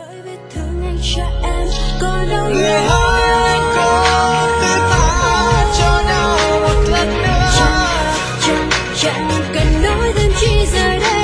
bởi vết thương anh cho em có đâu người ơi anh có thứ tha cho nhau một lần nữa chẳng cần nói thêm chi giờ đây.